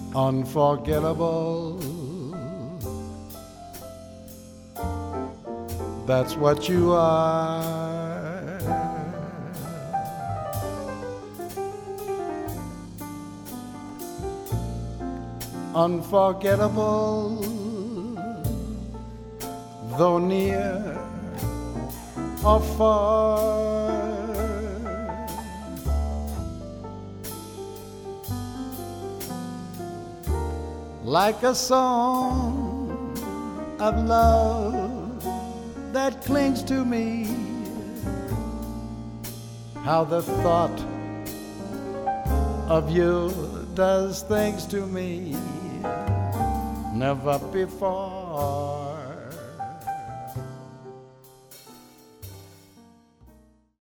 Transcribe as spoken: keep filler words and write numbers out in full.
unforgettable. That's what you are. Unforgettable, though near or far. Like a song of love that clings to me, how the thought of you does things to me never before.